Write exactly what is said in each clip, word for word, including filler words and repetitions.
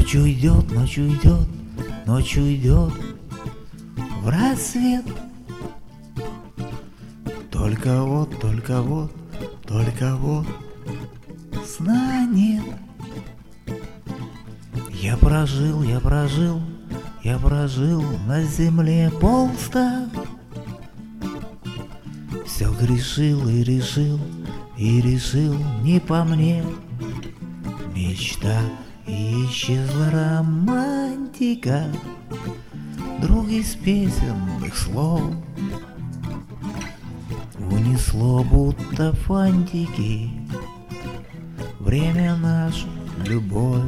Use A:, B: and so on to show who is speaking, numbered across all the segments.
A: Ночь уйдет, ночь уйдет, ночь уйдет в рассвет. Только вот, только вот, только вот сна нет. Я прожил, я прожил, я прожил на земле полста. Все грешил и решил, и решил не по мне. Мечта, и исчезла романтика, друг из песенных слов. Унесло будто фантики время нашу любовь.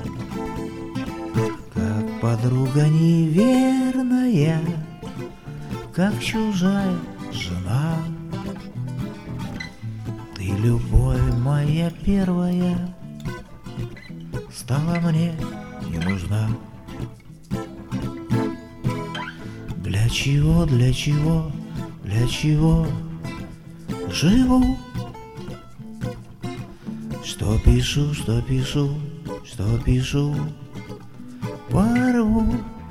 A: Как подруга неверная, как чужая жена. Ты, любовь моя первая, стала мне не нужна. Для чего, для чего, для чего живу? Что пишу, что пишу, что пишу, порву.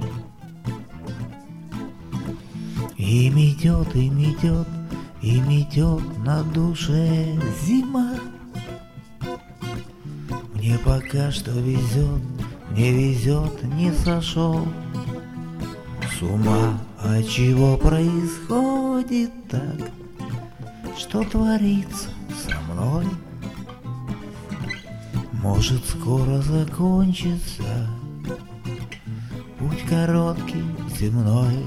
A: И метет, и метет, и метет на душе зима. Мне пока что везет, мне везет, не сошел с ума. А чего происходит так? Что творится со мной? Может, скоро закончится путь короткий земной.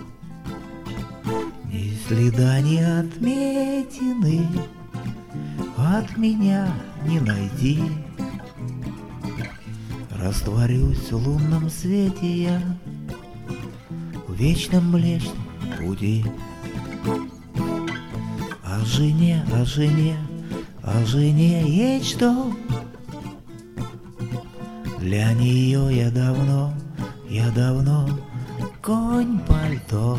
A: Ни следа, ни отметины от меня не найти. Растворюсь в лунном свете я в вечном млечном пути. О жене, о жене, о жене есть что? Для нее я давно, я давно конь пальто.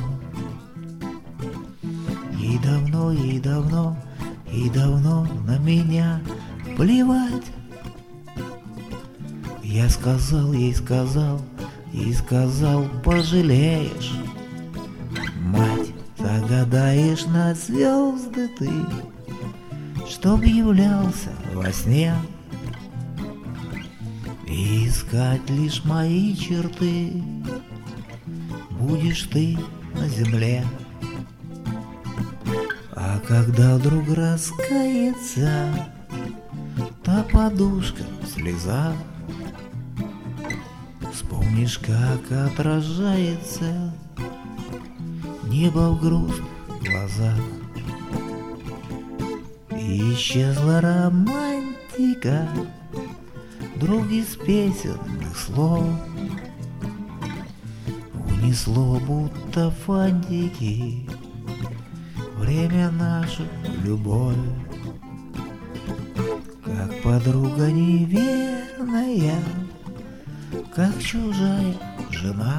A: Ей давно, ей давно, ей давно на меня плевать. Я сказал, ей сказал, ей сказал, пожалеешь. Мать, загадаешь на звезды ты, чтоб являлся во сне и искать лишь мои черты будешь ты на земле. А когда вдруг раскается та подушка в слезах, вспомнишь, как отражается небо в грустных глазах. И исчезла романтика, друг из песенных слов. Унесло будто фантики время нашу любовь. Как подруга неверная, как чужая жена.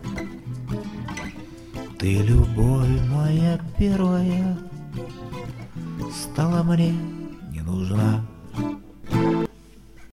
A: Ты, любовь моя первая, стала мне не нужна.